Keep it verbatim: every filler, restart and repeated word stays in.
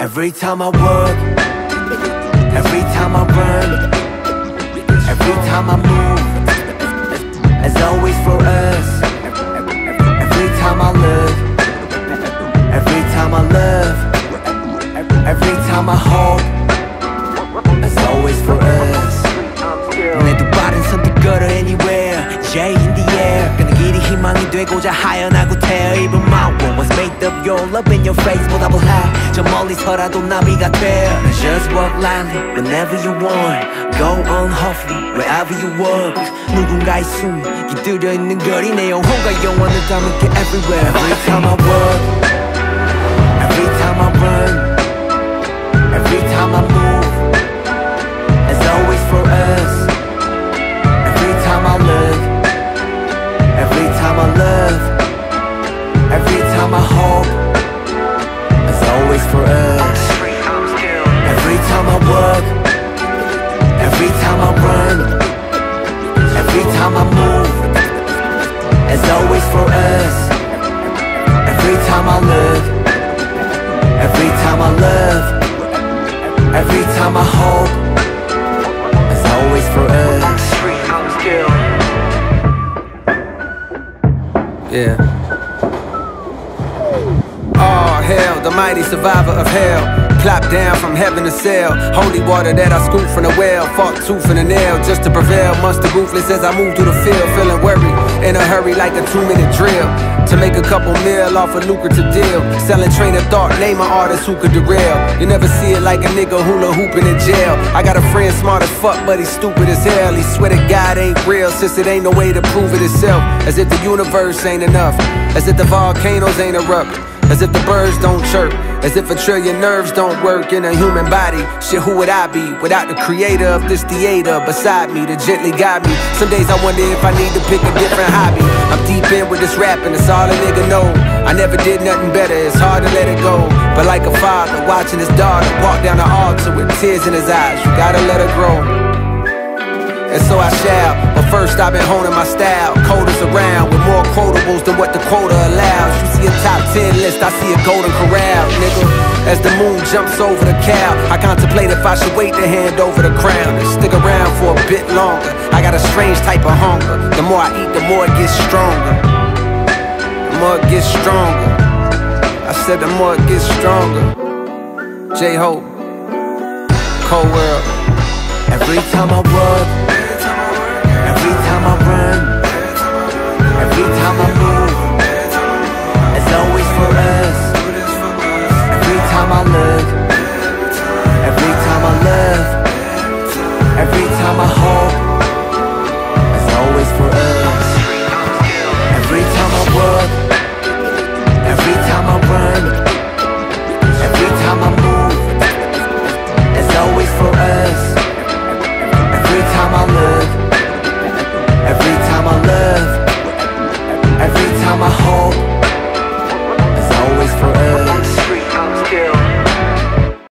Every time I work, every time I run, every time I move, as always for us. Every time I look, every time I love, every time I hope, as always for us. 내 두 발은 선택걸어 anywhere, J in the air. 그는 길이 희망이 되고자 하연하고 태어. Even my world was made of your love in your face. 보답을 해 저 멀리서라도 나비가 돼. Just walk lightly whenever you want. Go on hopefully wherever you walk. 누군가의 숨이 깃들여 있는 거리 내 영혼과 영원을 담을게 everywhere. Every time I walk, every time I run, every time I move, as always for us. Every time I look, every time I love, every time I hope, it's always for us. Every time I work, every time I run, every time I move, it's always for us. Every time I look, every time I love, every time I hope, it's always for us. Yeah. Oh hell, the mighty survivor of hell. Plop down from heaven to sail. Holy water that I scoop from the well. Fought tooth and a nail just to prevail. Mustard ruthless as I move through the field. Feeling worried, in a hurry like a two minute drill. To make a couple mil off a lucrative deal. Selling train of thought, name an artist who could derail. You never see it like a nigga hula hooping in jail. I got a friend smart as fuck but he's stupid as hell. He swear to God ain't real since it ain't no way to prove it itself. As if the universe ain't enough. As if the volcanoes ain't erupt. As if the birds don't chirp. As if a trillion nerves don't work in a human body. Shit, who would I be without the creator of this theater beside me to gently guide me? Some days I wonder if I need to pick a different hobby. I'm deep in with this rapping, it's all a nigga know. I never did nothing better, it's hard to let it go. But like a father watching his daughter walk down the altar with tears in his eyes, you gotta let her grow. And so I shall, but first I've been honing my style. Coders around with more quotables than what the quota allows. You see a top ten list, I see a golden corral, nigga. As the moon jumps over the cow, I contemplate if I should wait to hand over the crown and stick around for a bit longer. I got a strange type of hunger. The more I eat, the more it gets stronger. The more it gets stronger. I said the more it gets stronger. J-Hope, Cold World. Every time I work, every time I run, every time I move, it's always for us. Every time I look,